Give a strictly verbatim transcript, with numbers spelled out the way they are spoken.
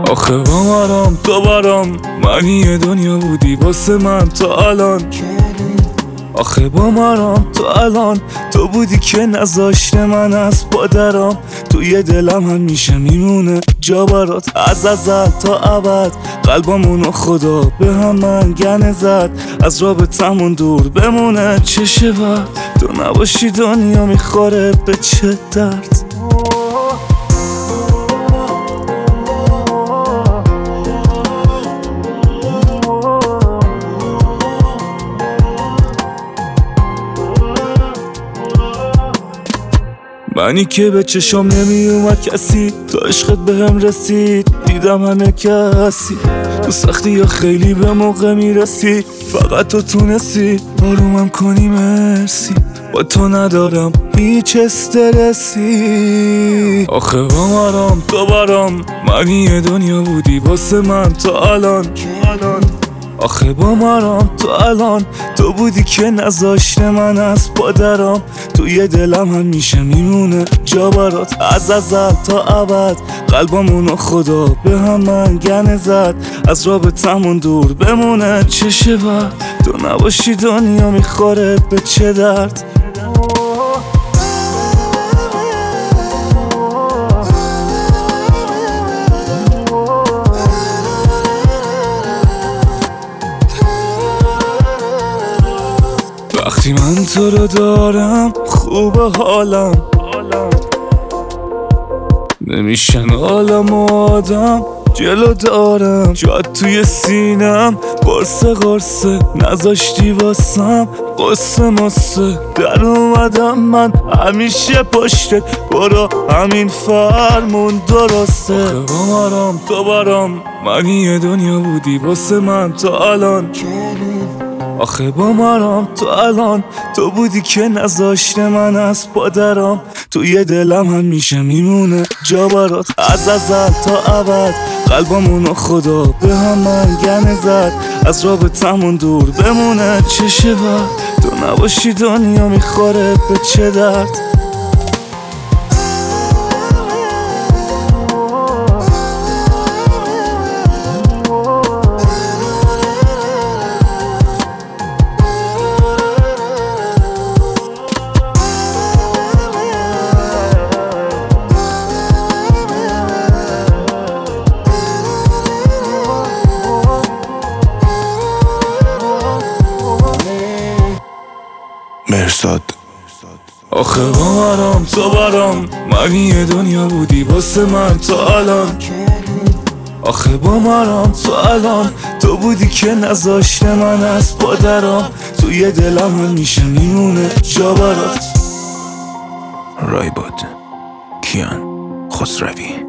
آخه بامارم تو برام معنی دنیا بودی واسه من تا الان. آخه بامارم تو الان تو بودی که نذاشته من از پادرام. توی دلم همیشه میمونه جا برات از ازل تا ابد. قلبمونو خدا به هم منگنه زد از رابطمون دور بمونه. چه شود تو نباشی دنیا میخوره به چه درد. منی که به چشم نمی اومد کسی تا عشقت به هم رسید. دیدم همه کسی تو سختی یا خیلی به موقع میرسی. فقط تو تونستی آرومم کنی مرسی. با تو ندارم هیچ استرسی. آخه بامارم تو برام معنی دنیا بودی واسه من تا الان. آخه بامارم تو الان تو بودی که نذاشته من از پادرام. توی دلم همیشه میمونه جا برات از ازل تا ابد. قلبمونو خدا به هم منگنه زد از رابطمون دور بمونه. چه شود تو نباشی دنیا میخوره به چه درد. وقتی من تو رو دارم خوبه حالم. نمیشن عالم و آدم جلو دارم. جاد توی سینم قرصه قرصه نذاشتی واسم قصه مصه. در اومدم من همیشه پشتت برو همین فرمون درسته. آخه بامارم تو برام معنی دنیا بودی واسه من تا الان. آخه بامارم تو الان تو بودی که نذاشته من از پادرام. توی دلم همیشه میمونه جا برات از ازل تا ابد. قلبمونو خدا به هم منگنه زد از رابطمون دور بمونه. چه شود تو نباشی دنیا میخوره به چه درد. مرصاد. آخه بامارم تو برام معنی دنیا بودی واسه من تا الان. آخه بامارم تو الان تو بودی که نذاشته من از پادرام. توی دلم همیشه میمونه جا برات. رایباد کیان خسروی.